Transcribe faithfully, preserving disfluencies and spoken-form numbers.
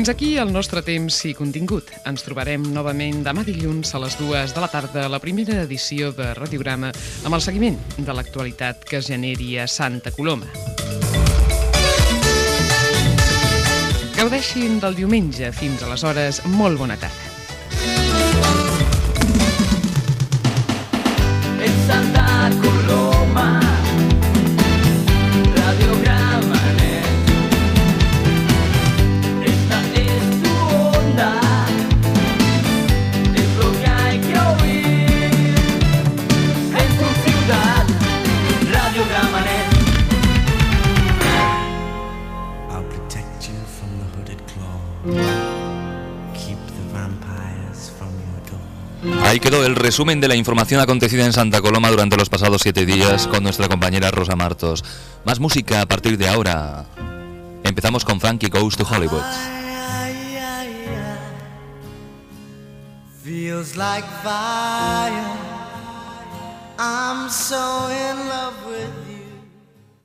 Fins aquí el nostre temps i contingut. Ens trobarem novament demà dilluns a les dues de la tarda a la primera edició de Radiograma amb el seguiment de l'actualitat que es generi a Santa Coloma. Gaudeixin del diumenge. Fins aleshores, molt bona tarda. En Santa Coloma, Radiograma Net. Esta es tu onda, es lo que hay que oír. En tu ciudad, Radiograma Net. I'll protect you from the hooded claw. Keep the vampires from your door. Ahí quedó el resumen de la información acontecida en Santa Coloma durante los pasados siete días con nuestra compañera Rosa Martos. Más música a partir de ahora. Empezamos con Frankie Goes to Hollywood. Feels like fire. I'm so in love with you.